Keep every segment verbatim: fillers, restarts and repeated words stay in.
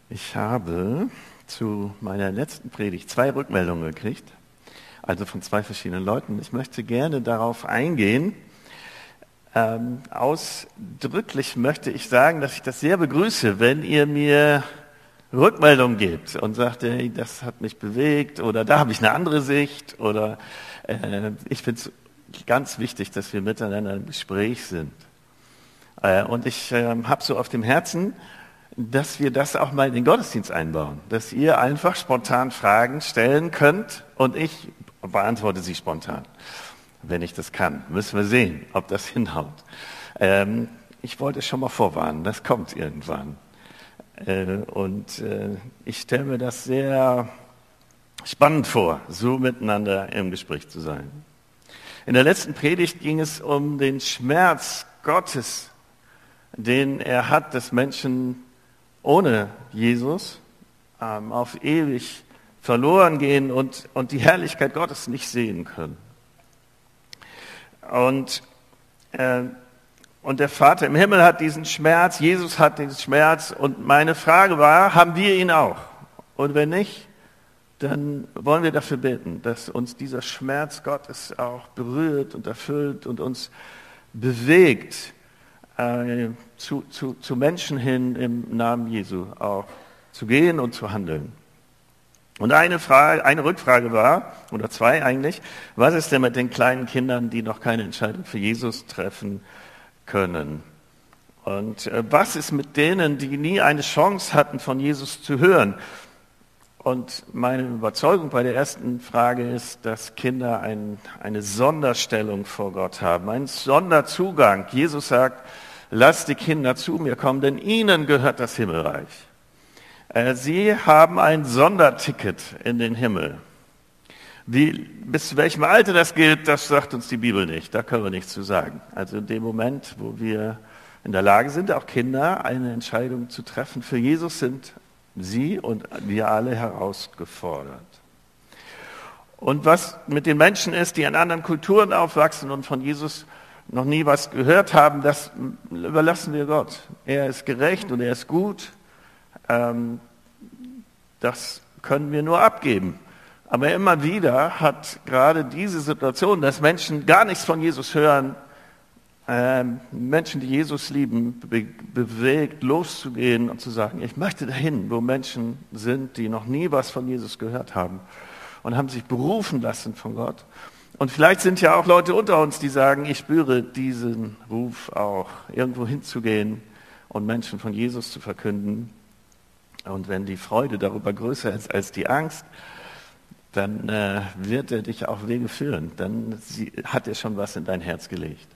Ich habe zu meiner letzten Predigt zwei Rückmeldungen gekriegt, also von zwei verschiedenen Leuten. Ich möchte gerne darauf eingehen. Ähm, ausdrücklich möchte ich sagen, dass ich das sehr begrüße, wenn ihr mir Rückmeldungen gebt und sagt, hey, das hat mich bewegt oder da habe ich eine andere Sicht oder äh, ich finde es ganz wichtig, dass wir miteinander im Gespräch sind. Äh, und ich äh, habe so auf dem Herzen, dass wir das auch mal in den Gottesdienst einbauen, dass ihr einfach spontan Fragen stellen könnt und ich beantworte sie spontan, wenn ich das kann. Müssen wir sehen, ob das hinhaut. Ähm, ich wollte schon mal vorwarnen, das kommt irgendwann. Äh, und äh, ich stelle mir das sehr spannend vor, so miteinander im Gespräch zu sein. In der letzten Predigt ging es um den Schmerz Gottes, den er hat, dass Menschen ohne Jesus ähm, auf ewig verloren gehen und, und die Herrlichkeit Gottes nicht sehen können. Und, äh, und der Vater im Himmel hat diesen Schmerz, Jesus hat diesen Schmerz und meine Frage war, haben wir ihn auch? Und wenn nicht, dann wollen wir dafür beten, dass uns dieser Schmerz Gottes auch berührt und erfüllt und uns bewegt, Äh, zu, zu, zu Menschen hin im Namen Jesu auch zu gehen und zu handeln. Und eine Frage, eine Rückfrage war, oder zwei eigentlich, was ist denn mit den kleinen Kindern, die noch keine Entscheidung für Jesus treffen können? Und äh, was ist mit denen, die nie eine Chance hatten, von Jesus zu hören? Und meine Überzeugung bei der ersten Frage ist, dass Kinder ein, eine Sonderstellung vor Gott haben, einen Sonderzugang. Jesus sagt, lasst die Kinder zu mir kommen, denn ihnen gehört das Himmelreich. Sie haben ein Sonderticket in den Himmel. Wie, bis zu welchem Alter das gilt, das sagt uns die Bibel nicht. Da können wir nichts zu sagen. Also in dem Moment, wo wir in der Lage sind, auch Kinder eine Entscheidung zu treffen für Jesus, sind sie und wir alle herausgefordert. Und was mit den Menschen ist, die in anderen Kulturen aufwachsen und von Jesus noch nie was gehört haben, das überlassen wir Gott. Er ist gerecht und er ist gut. Ähm, das können wir nur abgeben. Aber immer wieder hat gerade diese Situation, dass Menschen gar nichts von Jesus hören, ähm, Menschen, die Jesus lieben, be- bewegt, loszugehen und zu sagen, ich möchte dahin, wo Menschen sind, die noch nie was von Jesus gehört haben und haben sich berufen lassen von Gott. Und vielleicht sind ja auch Leute unter uns, die sagen, ich spüre diesen Ruf auch, irgendwo hinzugehen und Menschen von Jesus zu verkünden. Und wenn die Freude darüber größer ist als die Angst, dann äh, wird er dich auf Wege führen. Dann sie, hat er schon was in dein Herz gelegt.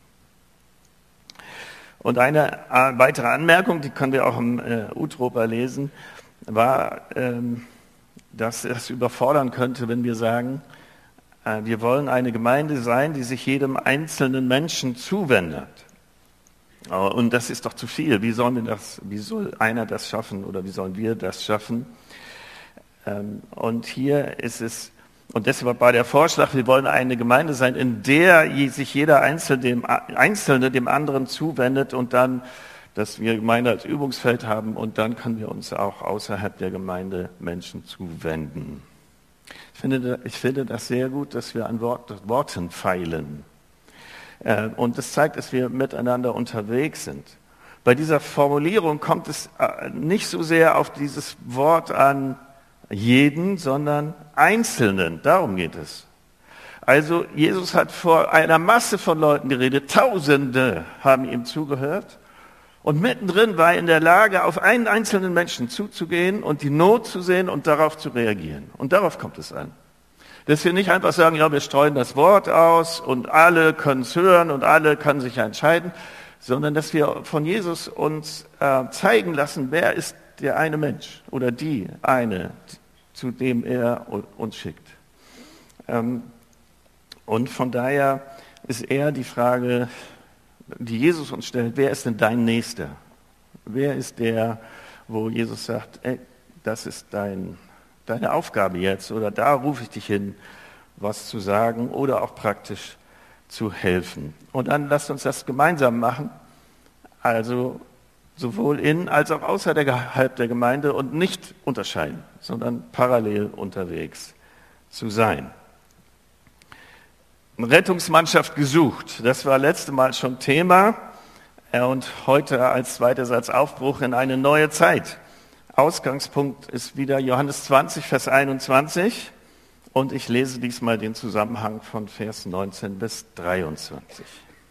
Und eine äh, weitere Anmerkung, die können wir auch im äh, Utroper lesen, war, ähm, dass das überfordern könnte, wenn wir sagen, wir wollen eine Gemeinde sein, die sich jedem einzelnen Menschen zuwendet. Und das ist doch zu viel. Wie sollen wir das, wie soll einer das schaffen oder wie sollen wir das schaffen? Und hier ist es, und deshalb war der Vorschlag, wir wollen eine Gemeinde sein, in der sich jeder Einzelne dem, Einzelne dem anderen zuwendet und dann, dass wir Gemeinde als Übungsfeld haben und dann können wir uns auch außerhalb der Gemeinde Menschen zuwenden. Ich finde, ich finde das sehr gut, dass wir an Wort, Worten feilen. Äh, und das zeigt, dass wir miteinander unterwegs sind. Bei dieser Formulierung kommt es äh, nicht so sehr auf dieses Wort an jeden, sondern Einzelnen. Darum geht es. Also Jesus hat vor einer Masse von Leuten geredet. Tausende haben ihm zugehört. Und mittendrin war er in der Lage, auf einen einzelnen Menschen zuzugehen und die Not zu sehen und darauf zu reagieren. Und darauf kommt es an. Dass wir nicht einfach sagen, ja, wir streuen das Wort aus und alle können es hören und alle können sich entscheiden, sondern dass wir von Jesus uns äh, zeigen lassen, wer ist der eine Mensch oder die eine, zu dem er uns schickt. Ähm, und von daher ist eher die Frage, die Jesus uns stellt, wer ist denn dein Nächster? Wer ist der, wo Jesus sagt, ey, das ist dein, deine Aufgabe jetzt oder da rufe ich dich hin, was zu sagen oder auch praktisch zu helfen. Und dann lasst uns das gemeinsam machen. Also sowohl in als auch außerhalb der Gemeinde und nicht unterscheiden, sondern parallel unterwegs zu sein. Eine Rettungsmannschaft gesucht, das war letztes Mal schon Thema und heute als zweiter Satz Aufbruch in eine neue Zeit. Ausgangspunkt ist wieder Johannes zwanzig, Vers einundzwanzig und ich lese diesmal den Zusammenhang von Vers neunzehn bis dreiundzwanzig.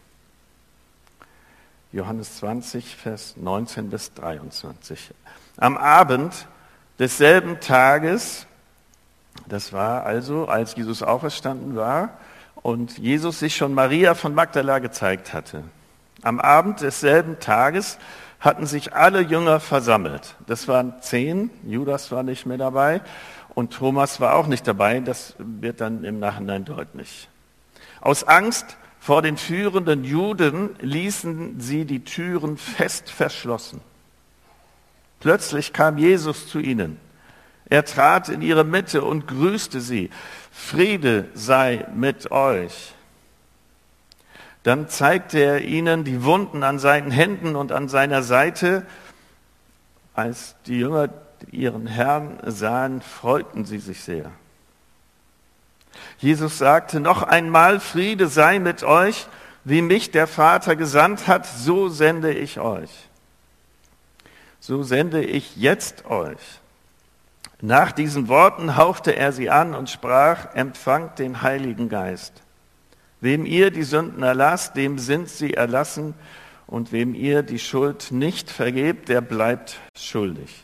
Johannes zwanzig, Vers neunzehn bis dreiundzwanzig. Am Abend desselben Tages, das war also, als Jesus auferstanden war und Jesus sich schon Maria von Magdala gezeigt hatte. Am Abend desselben Tages hatten sich alle Jünger versammelt. Das waren zehn, Judas war nicht mehr dabei und Thomas war auch nicht dabei, das wird dann im Nachhinein deutlich. Aus Angst vor den führenden Juden ließen sie die Türen fest verschlossen. Plötzlich kam Jesus zu ihnen. Er trat in ihre Mitte und grüßte sie. Friede sei mit euch. Dann zeigte er ihnen die Wunden an seinen Händen und an seiner Seite. Als die Jünger ihren Herrn sahen, freuten sie sich sehr. Jesus sagte noch einmal, Friede sei mit euch, wie mich der Vater gesandt hat, so sende ich euch. So sende ich jetzt euch. Nach diesen Worten hauchte er sie an und sprach, empfangt den Heiligen Geist. Wem ihr die Sünden erlasst, dem sind sie erlassen, und wem ihr die Schuld nicht vergebt, der bleibt schuldig.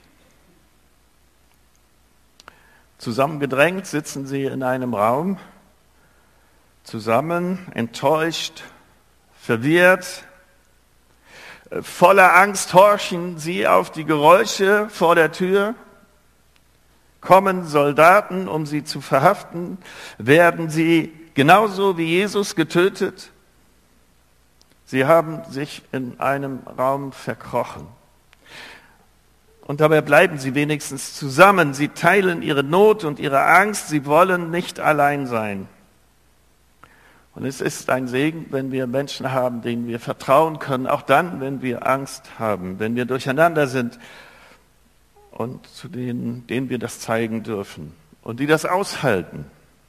Zusammengedrängt sitzen sie in einem Raum, zusammen, enttäuscht, verwirrt, voller Angst horchen sie auf die Geräusche vor der Tür. Kommen Soldaten, um sie zu verhaften, werden sie genauso wie Jesus getötet. Sie haben sich in einem Raum verkrochen. Und dabei bleiben sie wenigstens zusammen. Sie teilen ihre Not und ihre Angst. Sie wollen nicht allein sein. Und es ist ein Segen, wenn wir Menschen haben, denen wir vertrauen können, auch dann, wenn wir Angst haben, wenn wir durcheinander sind und zu denen, denen wir das zeigen dürfen und die das aushalten.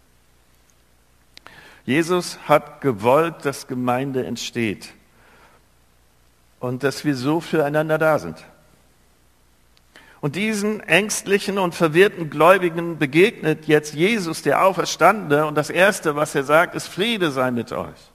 Jesus hat gewollt, dass Gemeinde entsteht und dass wir so füreinander da sind. Und diesen ängstlichen und verwirrten Gläubigen begegnet jetzt Jesus, der Auferstandene, und das Erste, was er sagt, ist, Friede sei mit euch.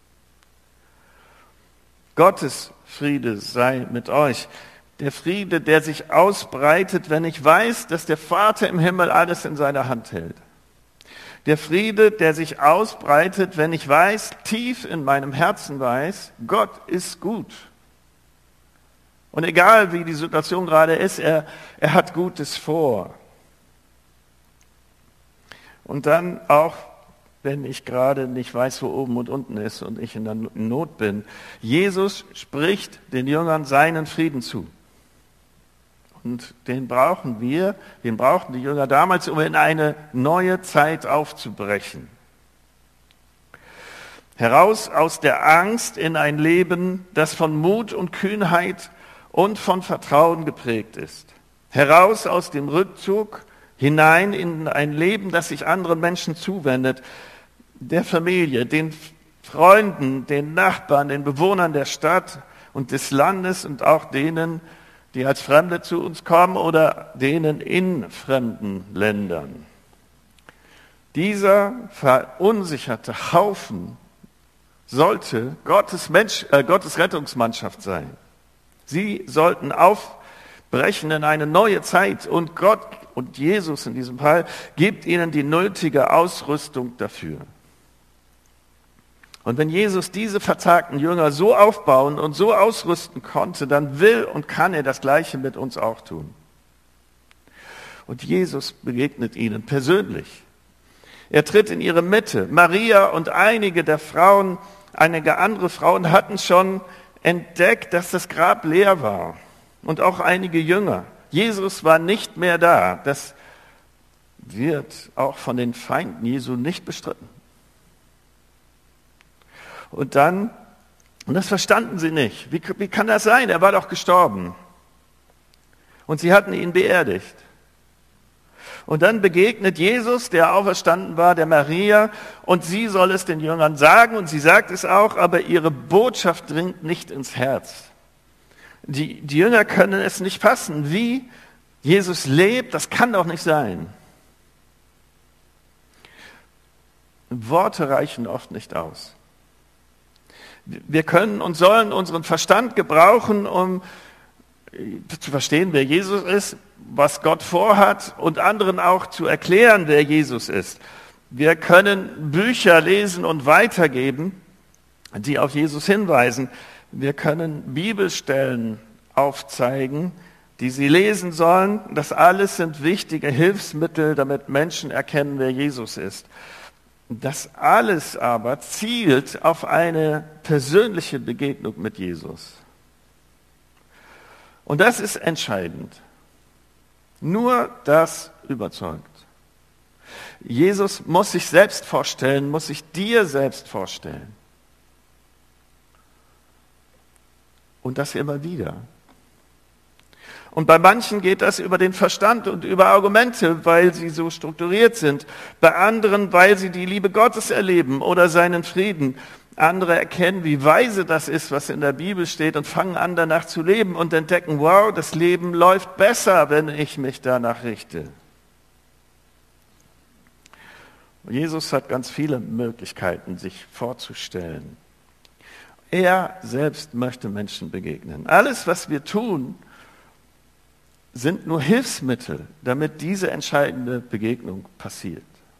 Gottes Friede sei mit euch. Der Friede, der sich ausbreitet, wenn ich weiß, dass der Vater im Himmel alles in seiner Hand hält. Der Friede, der sich ausbreitet, wenn ich weiß, tief in meinem Herzen weiß, Gott ist gut. Und egal, wie die Situation gerade ist, er, er hat Gutes vor. Und dann auch, wenn ich gerade nicht weiß, wo oben und unten ist und ich in der Not bin, Jesus spricht den Jüngern seinen Frieden zu. Und den brauchen wir, den brauchten die Jünger damals, um in eine neue Zeit aufzubrechen. Heraus aus der Angst in ein Leben, das von Mut und Kühnheit und von Vertrauen geprägt ist. Heraus aus dem Rückzug hinein in ein Leben, das sich anderen Menschen zuwendet, der Familie, den Freunden, den Nachbarn, den Bewohnern der Stadt und des Landes und auch denen, die als Fremde zu uns kommen oder denen in fremden Ländern. Dieser verunsicherte Haufen sollte Gottes, Mensch, äh, Gottes Rettungsmannschaft sein. Sie sollten aufbrechen in eine neue Zeit und Gott und Jesus in diesem Fall gibt ihnen die nötige Ausrüstung dafür. Und wenn Jesus diese verzagten Jünger so aufbauen und so ausrüsten konnte, dann will und kann er das Gleiche mit uns auch tun. Und Jesus begegnet ihnen persönlich. Er tritt in ihre Mitte. Maria und einige der Frauen, einige andere Frauen hatten schon entdeckt, dass das Grab leer war. Und auch einige Jünger. Jesus war nicht mehr da. Das wird auch von den Feinden Jesu nicht bestritten. Und dann Und das verstanden sie nicht. Wie, wie kann das sein? Er war doch gestorben. Und sie hatten ihn beerdigt. Und dann begegnet Jesus, der auferstanden war, der Maria, und sie soll es den Jüngern sagen, und sie sagt es auch, aber ihre Botschaft dringt nicht ins Herz. Die, die Jünger können es nicht fassen. Wie Jesus lebt, das kann doch nicht sein. Worte reichen oft nicht aus. Wir können und sollen unseren Verstand gebrauchen, um zu verstehen, wer Jesus ist, was Gott vorhat und anderen auch zu erklären, wer Jesus ist. Wir können Bücher lesen und weitergeben, die auf Jesus hinweisen. Wir können Bibelstellen aufzeigen, die sie lesen sollen. Das alles sind wichtige Hilfsmittel, damit Menschen erkennen, wer Jesus ist. Das alles aber zielt auf eine persönliche Begegnung mit Jesus. Und das ist entscheidend. Nur das überzeugt. Jesus muss sich selbst vorstellen, muss sich dir selbst vorstellen. Und das immer wieder. Und bei manchen geht das über den Verstand und über Argumente, weil sie so strukturiert sind. Bei anderen, weil sie die Liebe Gottes erleben oder seinen Frieden. Andere erkennen, wie weise das ist, was in der Bibel steht, und fangen an, danach zu leben und entdecken, wow, das Leben läuft besser, wenn ich mich danach richte. Jesus hat ganz viele Möglichkeiten, sich vorzustellen. Er selbst möchte Menschen begegnen. Alles, was wir tun, sind nur Hilfsmittel, damit diese entscheidende Begegnung passiert.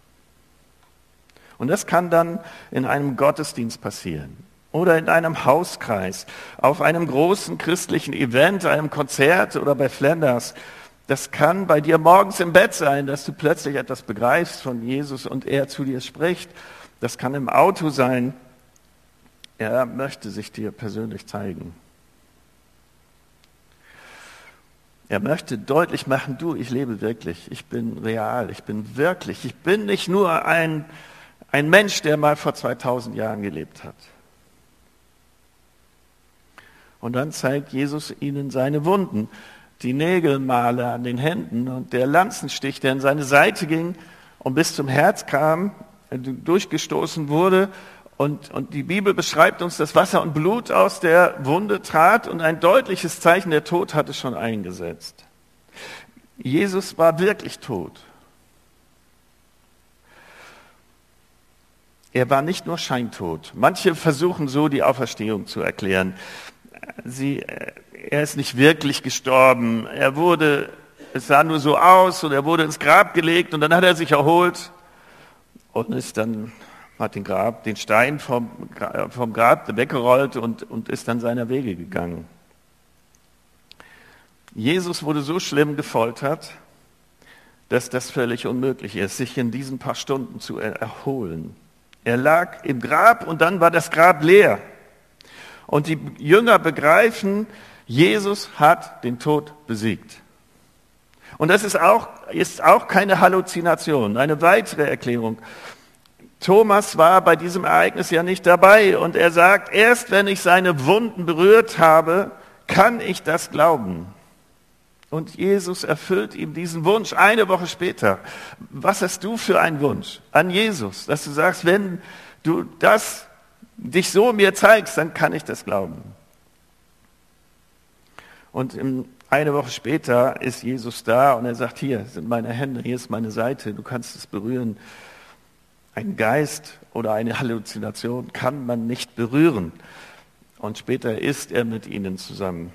Und das kann dann in einem Gottesdienst passieren oder in einem Hauskreis, auf einem großen christlichen Event, einem Konzert oder bei Flanders. Das kann bei dir morgens im Bett sein, dass du plötzlich etwas begreifst von Jesus und er zu dir spricht. Das kann im Auto sein. Er möchte sich dir persönlich zeigen. Er möchte deutlich machen, du, ich lebe wirklich, ich bin real, ich bin wirklich, ich bin nicht nur ein, ein Mensch, der mal vor zweitausend Jahren gelebt hat. Und dann zeigt Jesus ihnen seine Wunden, die Nägelmale an den Händen und der Lanzenstich, der in seine Seite ging und bis zum Herz kam, durchgestoßen wurde. Und, und die Bibel beschreibt uns, dass Wasser und Blut aus der Wunde trat und ein deutliches Zeichen, der Tod hatte schon eingesetzt. Jesus war wirklich tot. Er war nicht nur scheintot. Manche versuchen so, die Auferstehung zu erklären. Sie, er ist nicht wirklich gestorben. Er wurde, es sah nur so aus, und er wurde ins Grab gelegt und dann hat er sich erholt und ist dann, hat den Grab, den Stein vom, vom Grab weggerollt und, und ist dann seiner Wege gegangen. Jesus wurde so schlimm gefoltert, dass das völlig unmöglich ist, sich in diesen paar Stunden zu erholen. Er lag im Grab und dann war das Grab leer. Und die Jünger begreifen, Jesus hat den Tod besiegt. Und das ist auch, ist auch keine Halluzination, eine weitere Erklärung. Thomas war bei diesem Ereignis ja nicht dabei und er sagt, erst wenn ich seine Wunden berührt habe, kann ich das glauben. Und Jesus erfüllt ihm diesen Wunsch eine Woche später. Was hast du für einen Wunsch an Jesus, dass du sagst, wenn du das dich so mir zeigst, dann kann ich das glauben. Und eine Woche später ist Jesus da und er sagt, hier sind meine Hände, hier ist meine Seite, du kannst es berühren. Ein Geist oder eine Halluzination kann man nicht berühren. Und später ist er mit ihnen zusammen.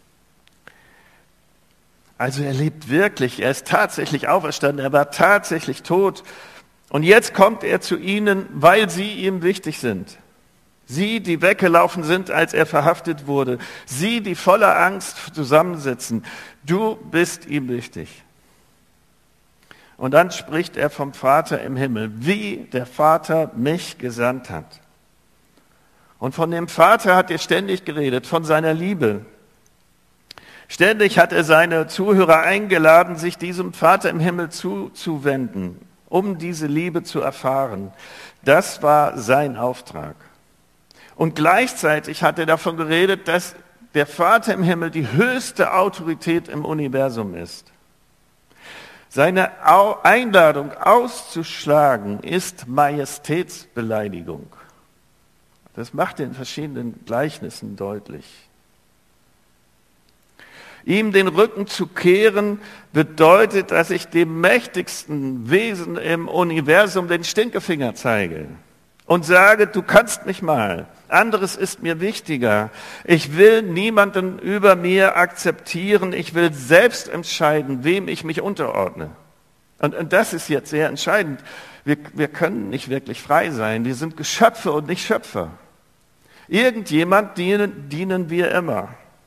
Also er lebt wirklich, er ist tatsächlich auferstanden, er war tatsächlich tot. Und jetzt kommt er zu ihnen, weil sie ihm wichtig sind. Sie, die weggelaufen sind, als er verhaftet wurde. Sie, die voller Angst zusammensitzen. Du bist ihm wichtig. Und dann spricht er vom Vater im Himmel, wie der Vater mich gesandt hat. Und von dem Vater hat er ständig geredet, von seiner Liebe. Ständig hat er seine Zuhörer eingeladen, sich diesem Vater im Himmel zuzuwenden, um diese Liebe zu erfahren. Das war sein Auftrag. Und gleichzeitig hat er davon geredet, dass der Vater im Himmel die höchste Autorität im Universum ist. Seine Einladung auszuschlagen ist Majestätsbeleidigung. Das macht er in verschiedenen Gleichnissen deutlich. Ihm den Rücken zu kehren bedeutet, dass ich dem mächtigsten Wesen im Universum den Stinkefinger zeige und sage, du kannst mich mal, anderes ist mir wichtiger. Ich will niemanden über mir akzeptieren, ich will selbst entscheiden, wem ich mich unterordne. Und, und das ist jetzt sehr entscheidend. Wir, wir können nicht wirklich frei sein, wir sind Geschöpfe und nicht Schöpfer. Irgendjemand dienen, dienen wir immer.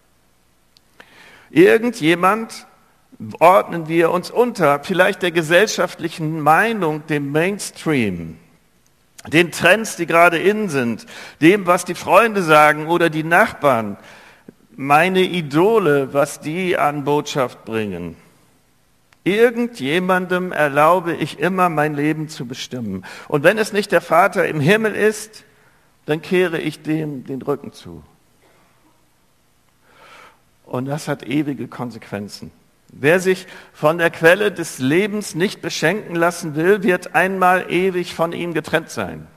Irgendjemand ordnen wir uns unter, vielleicht der gesellschaftlichen Meinung, dem Mainstream, den Trends, die gerade in sind, dem, was die Freunde sagen oder die Nachbarn, meine Idole, was die an Botschaft bringen. Irgendjemandem erlaube ich immer, mein Leben zu bestimmen. Und wenn es nicht der Vater im Himmel ist, dann kehre ich dem den Rücken zu. Und das hat ewige Konsequenzen. Wer sich von der Quelle des Lebens nicht beschenken lassen will, wird einmal ewig von ihm getrennt sein.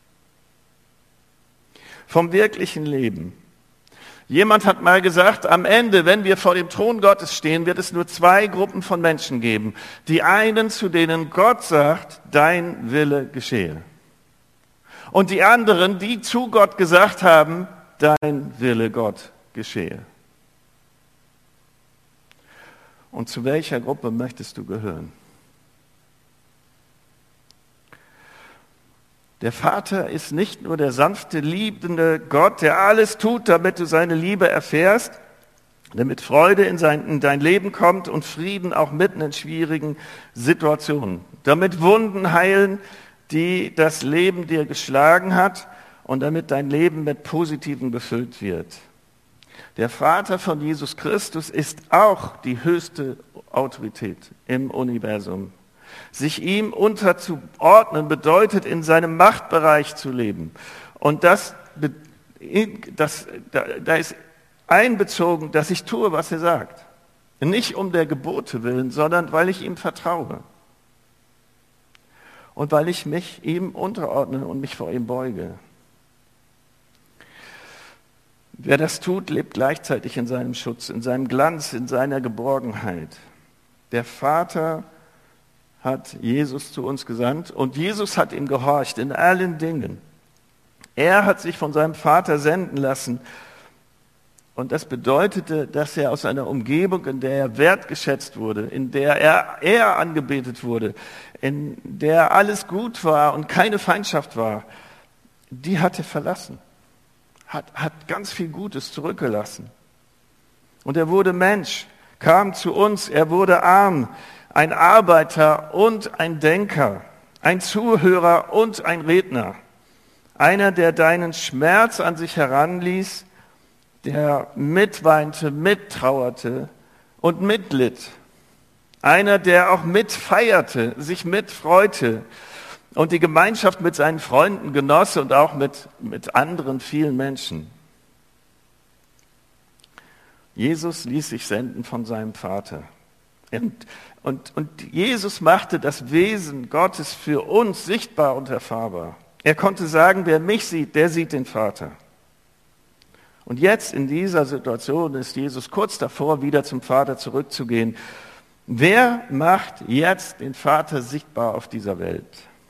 Vom wirklichen Leben. Jemand hat mal gesagt, am Ende, wenn wir vor dem Thron Gottes stehen, wird es nur zwei Gruppen von Menschen geben. Die einen, zu denen Gott sagt, dein Wille geschehe. Und die anderen, die zu Gott gesagt haben, dein Wille, Gott, geschehe. Und zu welcher Gruppe möchtest du gehören? Der Vater ist nicht nur der sanfte, liebende Gott, der alles tut, damit du seine Liebe erfährst, damit Freude in, sein, in dein Leben kommt und Frieden auch mitten in schwierigen Situationen, damit Wunden heilen, die das Leben dir geschlagen hat und damit dein Leben mit Positivem befüllt wird. Der Vater von Jesus Christus ist auch die höchste Autorität im Universum. Sich ihm unterzuordnen bedeutet, in seinem Machtbereich zu leben. Und das, das, da ist einbezogen, dass ich tue, was er sagt. Nicht um der Gebote willen, sondern weil ich ihm vertraue. Und weil ich mich ihm unterordne und mich vor ihm beuge. Wer das tut, lebt gleichzeitig in seinem Schutz, in seinem Glanz, in seiner Geborgenheit. Der Vater hat Jesus zu uns gesandt und Jesus hat ihm gehorcht in allen Dingen. Er hat sich von seinem Vater senden lassen und das bedeutete, dass er aus einer Umgebung, in der er wertgeschätzt wurde, in der er, er angebetet wurde, in der alles gut war und keine Feindschaft war, die hat er verlassen. Hat, hat ganz viel Gutes zurückgelassen. Und er wurde Mensch, kam zu uns, er wurde arm, ein Arbeiter und ein Denker, ein Zuhörer und ein Redner. Einer, der deinen Schmerz an sich heranließ, der mitweinte, mittrauerte und mitlitt. Einer, der auch mitfeierte, sich mitfreute und die Gemeinschaft mit seinen Freunden genoss und auch mit, mit anderen vielen Menschen. Jesus ließ sich senden von seinem Vater. Und, und, und Jesus machte das Wesen Gottes für uns sichtbar und erfahrbar. Er konnte sagen, wer mich sieht, der sieht den Vater. Und jetzt in dieser Situation ist Jesus kurz davor, wieder zum Vater zurückzugehen. Wer macht jetzt den Vater sichtbar auf dieser Welt?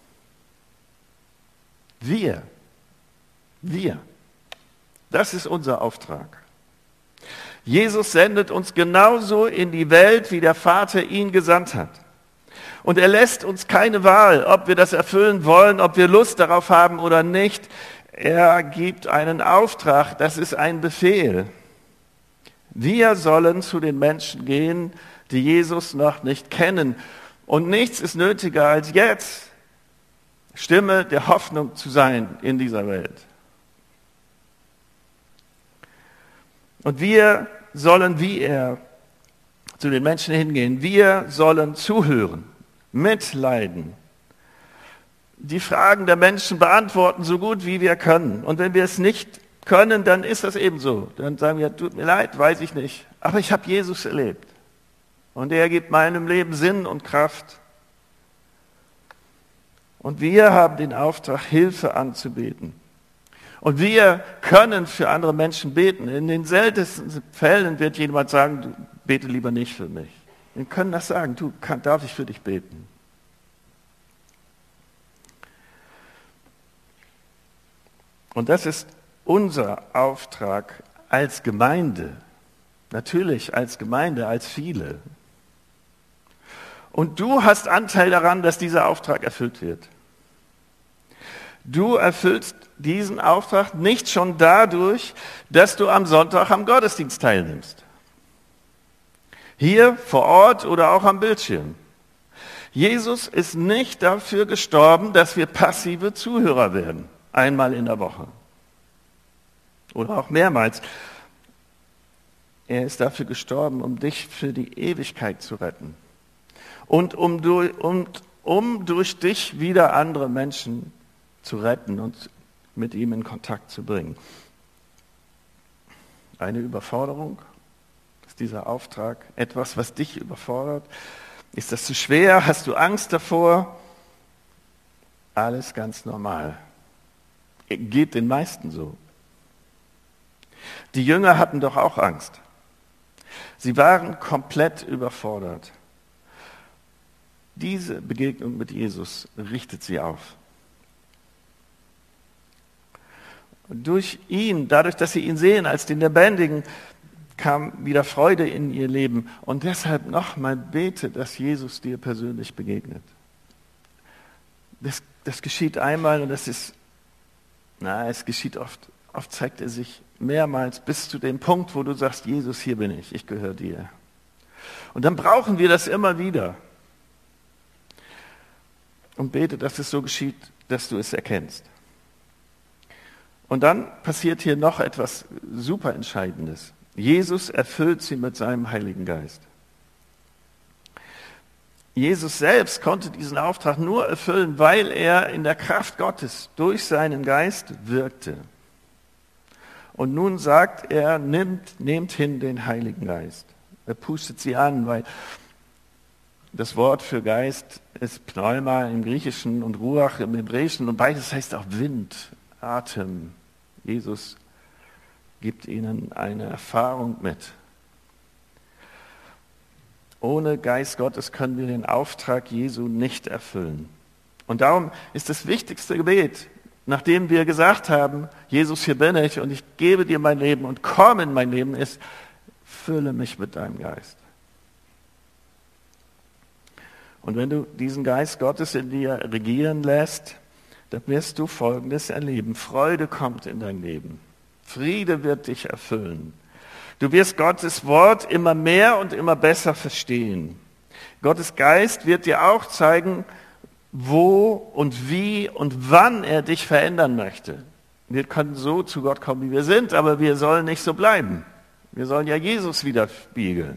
Wir. Wir. Das ist unser Auftrag. Jesus sendet uns genauso in die Welt, wie der Vater ihn gesandt hat. Und er lässt uns keine Wahl, ob wir das erfüllen wollen, ob wir Lust darauf haben oder nicht. Er gibt einen Auftrag, das ist ein Befehl. Wir sollen zu den Menschen gehen, die Jesus noch nicht kennen. Und nichts ist nötiger als jetzt Stimme der Hoffnung zu sein in dieser Welt. Und wir sollen wie er zu den Menschen hingehen. Wir sollen zuhören, mitleiden, die Fragen der Menschen beantworten, so gut wie wir können. Und wenn wir es nicht können, dann ist das eben so. Dann sagen wir, tut mir leid, weiß ich nicht. Aber ich habe Jesus erlebt. Und er gibt meinem Leben Sinn und Kraft. Und wir haben den Auftrag, Hilfe anzubieten. Und wir können für andere Menschen beten. In den seltensten Fällen wird jemand sagen, du bete lieber nicht für mich. Wir können das sagen, du, kann, darf ich für dich beten? Und das ist unser Auftrag als Gemeinde. Natürlich als Gemeinde, als viele. Und du hast Anteil daran, dass dieser Auftrag erfüllt wird. Du erfüllst diesen Auftrag nicht schon dadurch, dass du am Sonntag am Gottesdienst teilnimmst. Hier vor Ort oder auch am Bildschirm. Jesus ist nicht dafür gestorben, dass wir passive Zuhörer werden, einmal in der Woche. Oder auch mehrmals. Er ist dafür gestorben, um dich für die Ewigkeit zu retten. Und um, um, um durch dich wieder andere Menschen zu retten und mit ihm in Kontakt zu bringen. Eine Überforderung? Ist dieser Auftrag etwas, was dich überfordert? Ist das zu schwer? Hast du Angst davor? Alles ganz normal. Geht den meisten so. Die Jünger hatten doch auch Angst. Sie waren komplett überfordert. Diese Begegnung mit Jesus richtet sie auf. Und durch ihn, dadurch, dass sie ihn sehen als den Lebendigen, kam wieder Freude in ihr Leben. Und deshalb nochmal bete, dass Jesus dir persönlich begegnet. Das, das geschieht einmal und das ist, na, es geschieht oft. Oft zeigt er sich mehrmals bis zu dem Punkt, wo du sagst, Jesus, hier bin ich, ich gehöre dir. Und dann brauchen wir das immer wieder. Und bete, dass es so geschieht, dass du es erkennst. Und dann passiert hier noch etwas super Entscheidendes. Jesus erfüllt sie mit seinem Heiligen Geist. Jesus selbst konnte diesen Auftrag nur erfüllen, weil er in der Kraft Gottes durch seinen Geist wirkte. Und nun sagt er, nimmt, nehmt hin den Heiligen Geist. Er pustet sie an, weil das Wort für Geist ist Pneuma im Griechischen und Ruach im Hebräischen und beides heißt auch Wind, Atem. Jesus gibt ihnen eine Erfahrung mit. Ohne Geist Gottes können wir den Auftrag Jesu nicht erfüllen. Und darum ist das wichtigste Gebet, nachdem wir gesagt haben, Jesus, hier bin ich und ich gebe dir mein Leben und komm in mein Leben, ist, fülle mich mit deinem Geist. Und wenn du diesen Geist Gottes in dir regieren lässt, dann wirst du Folgendes erleben. Freude kommt in dein Leben. Friede wird dich erfüllen. Du wirst Gottes Wort immer mehr und immer besser verstehen. Gottes Geist wird dir auch zeigen, wo und wie und wann er dich verändern möchte. Wir können so zu Gott kommen, wie wir sind, aber wir sollen nicht so bleiben. Wir sollen ja Jesus widerspiegeln.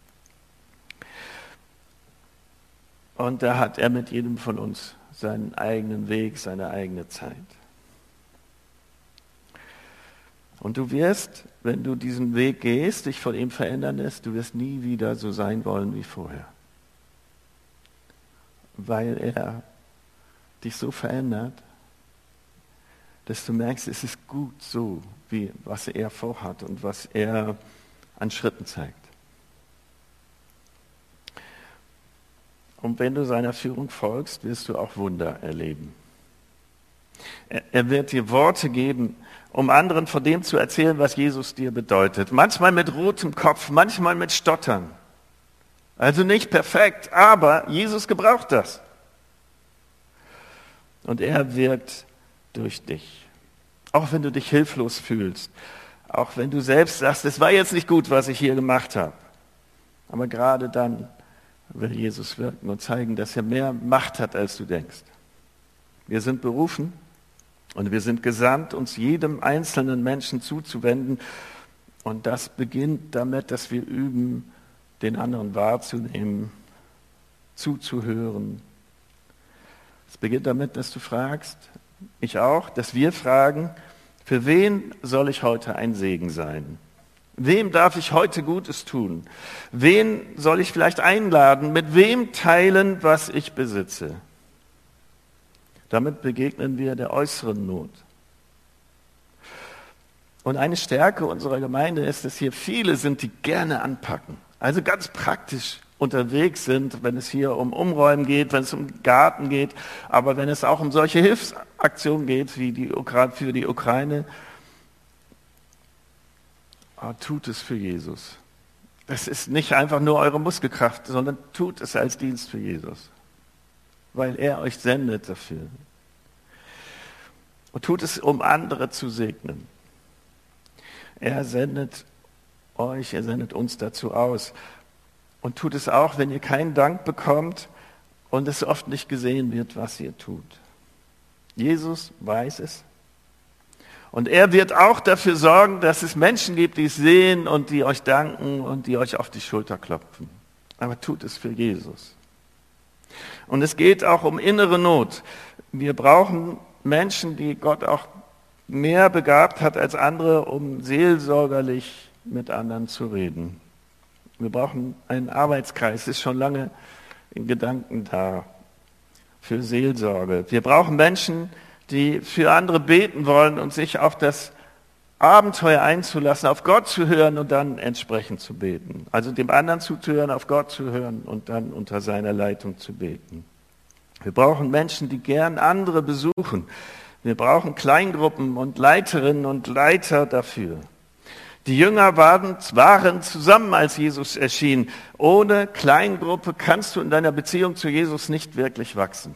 Und da hat er mit jedem von uns seinen eigenen Weg, seine eigene Zeit. Und du wirst, wenn du diesen Weg gehst, dich von ihm verändern lässt, du wirst nie wieder so sein wollen wie vorher. Weil er dich so verändert, dass du merkst, es ist gut so, wie was er vorhat und was er an Schritten zeigt. Und wenn du seiner Führung folgst, wirst du auch Wunder erleben. Er, er wird dir Worte geben, um anderen von dem zu erzählen, was Jesus dir bedeutet. Manchmal mit rotem Kopf, manchmal mit Stottern. Also nicht perfekt, aber Jesus gebraucht das. Und er wirkt durch dich. Auch wenn du dich hilflos fühlst. Auch wenn du selbst sagst, es war jetzt nicht gut, was ich hier gemacht habe. Aber gerade dann will Jesus wirken und zeigen, dass er mehr Macht hat, als du denkst. Wir sind berufen und wir sind gesandt, uns jedem einzelnen Menschen zuzuwenden. Und das beginnt damit, dass wir üben, den anderen wahrzunehmen, zuzuhören, Es beginnt damit, dass du fragst, ich auch, dass wir fragen, für wen soll ich heute ein Segen sein? Wem darf ich heute Gutes tun? Wen soll ich vielleicht einladen? Mit wem teilen, was ich besitze? Damit begegnen wir der äußeren Not. Und eine Stärke unserer Gemeinde ist, dass hier viele sind, die gerne anpacken. Also ganz praktisch unterwegs sind, wenn es hier um Umräumen geht, wenn es um Garten geht, aber wenn es auch um solche Hilfsaktionen geht, wie die Ukra- für die Ukraine, oh, tut es für Jesus. Das ist nicht einfach nur eure Muskelkraft, sondern tut es als Dienst für Jesus, weil er euch sendet dafür. Und tut es, um andere zu segnen. Er sendet euch, er sendet uns dazu aus. Und tut es auch, wenn ihr keinen Dank bekommt und es oft nicht gesehen wird, was ihr tut. Jesus weiß es. Und er wird auch dafür sorgen, dass es Menschen gibt, die es sehen und die euch danken und die euch auf die Schulter klopfen. Aber tut es für Jesus. Und es geht auch um innere Not. Wir brauchen Menschen, die Gott auch mehr begabt hat als andere, um seelsorgerlich mit anderen zu reden. Wir brauchen einen Arbeitskreis, ist schon lange in Gedanken da, für Seelsorge. Wir brauchen Menschen, die für andere beten wollen und sich auf das Abenteuer einzulassen, auf Gott zu hören und dann entsprechend zu beten. Also dem anderen zuzuhören, auf Gott zu hören und dann unter seiner Leitung zu beten. Wir brauchen Menschen, die gern andere besuchen. Wir brauchen Kleingruppen und Leiterinnen und Leiter dafür. Die Jünger waren, waren zusammen, als Jesus erschien. Ohne Kleingruppe kannst du in deiner Beziehung zu Jesus nicht wirklich wachsen.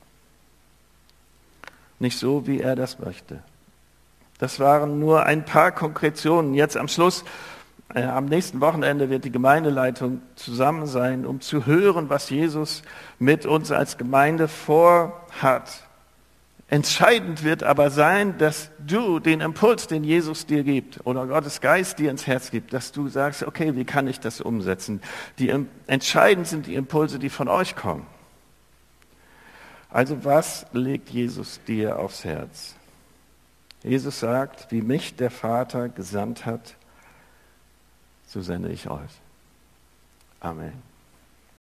Nicht so, wie er das möchte. Das waren nur ein paar Konkretionen. Jetzt am Schluss, äh, am nächsten Wochenende wird die Gemeindeleitung zusammen sein, um zu hören, was Jesus mit uns als Gemeinde vorhat. Entscheidend wird aber sein, dass du den Impuls, den Jesus dir gibt oder Gottes Geist dir ins Herz gibt, dass du sagst, okay, wie kann ich das umsetzen? Die, entscheidend sind die Impulse, die von euch kommen. Also was legt Jesus dir aufs Herz? Jesus sagt, wie mich der Vater gesandt hat, so sende ich euch. Amen.